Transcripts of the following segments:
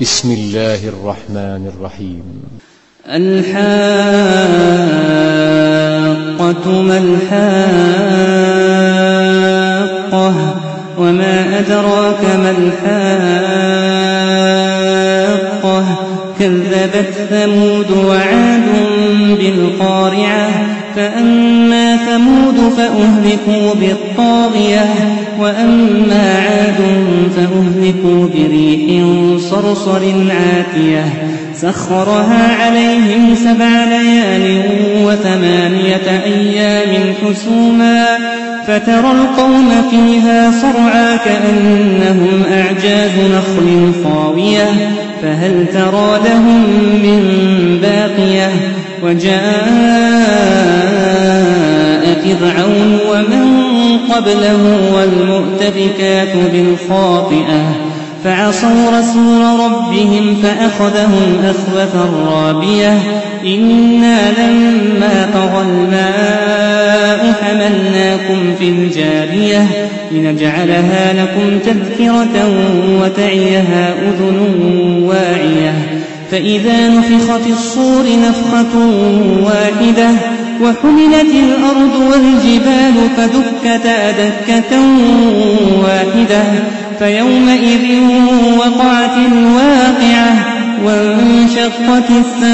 بسم الله الرحمن الرحيم. الحاقة ما الحاقة وما أدراك ما الحاقة كذبت ثمود وعاد بالقارعة فأما ثمود فأهلكوا بالطاغية وأما عاد فأهلكوا بريح صرصر عاتية سخرها عليهم 7 ليال و8 أيام حسوما فترى القوم فيها صرعى كأنهم أعجاز نخل خاوية فهل ترى لهم من باقية وجاء فرعون ومن قبله والمؤتفكات بالخاطئة فعصوا رسول ربهم فأخذهم أخذة رابية إنا لما طغى الماء حملناكم في الجارية لنجعلها لكم تذكرة وتعيها أذن واعية فإذا نفخ في الصور نفخة واحدة وحملت الأرض والجبال فدكتا دكة واحدة فيومئذ وقعت الواقعة وانشقت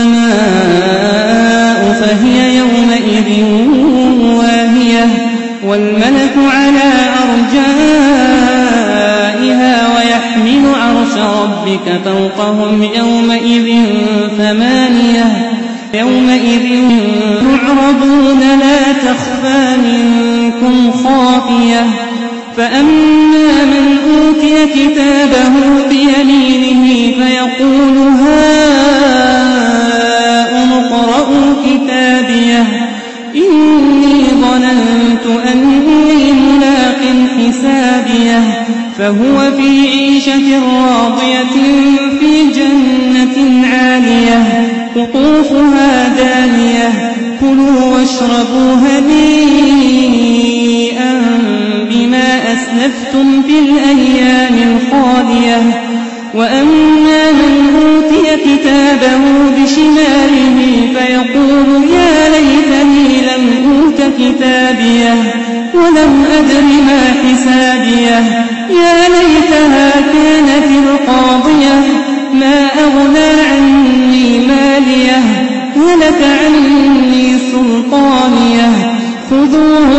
السماء فهي يومئذ واهية والملك على أرجائها ويحمل عرش ربك فوقهم يومئذ 8 يومئذ تعرضون لا تخفى منكم خافية فأما من أوتي كتابه بيمينه فيقول هاؤم اقرءوا كتابيه إني ظننت أني ملاق حسابيه فهو في عيشة راضية في جنة عالية قطوفها دانية كلوا واشربوا هنيئا بما أسلفتم في الأيام الخالية وأما من أوتي كتابه بشماله فيقول يا ليتني لم أوت كتابيه ولم أدر ما حسابيه يا ليتها كانت القاضية ما أغنى عني ماليه هلك عني سلطانيه خذوه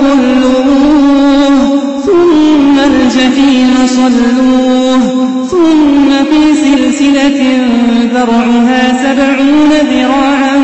فغلوه ثم الجحيم صلوه ثم في سلسلة ذرعها 70 ذراعا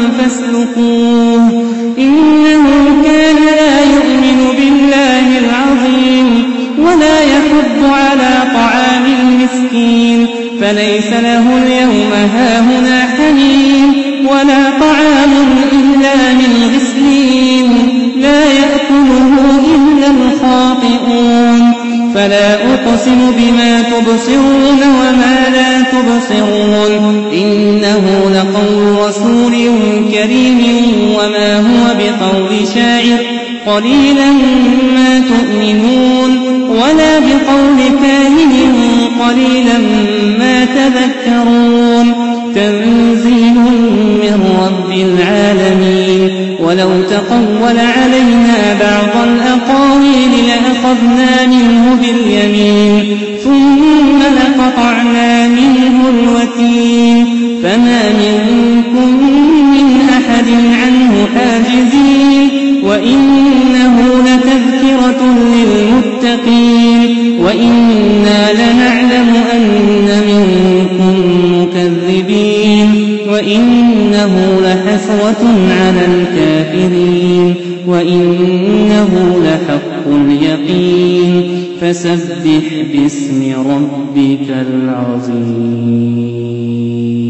فاسلكوه إنه كان لا يؤمن بالله العظيم ولا يحض على طعام المسكين فليس له اليوم هاهنا حميم ولا طعام إلا من غسلين لا يأكله إلا الخاطئون فلا أقسم بما تبصرون وما لا تبصرون إنه لقول رسول كريم وما هو بقول شاعر قليلا ما تؤمنون ولا بقول كاهن قليلا ما تذكرون تنزيل من رب العالمين ولو تقول علينا بعض الأقاويل لأخذنا منه باليمين ثم لقطعنا منه الوتين فما منكم من أحد عنه حاجزين وإنه لتذكرة للمتقين وإنا لنعلم أن منكم مكذبين وإنه لحسرة على الكافرين وإنه لحق اليقين فسبح باسم ربك العظيم.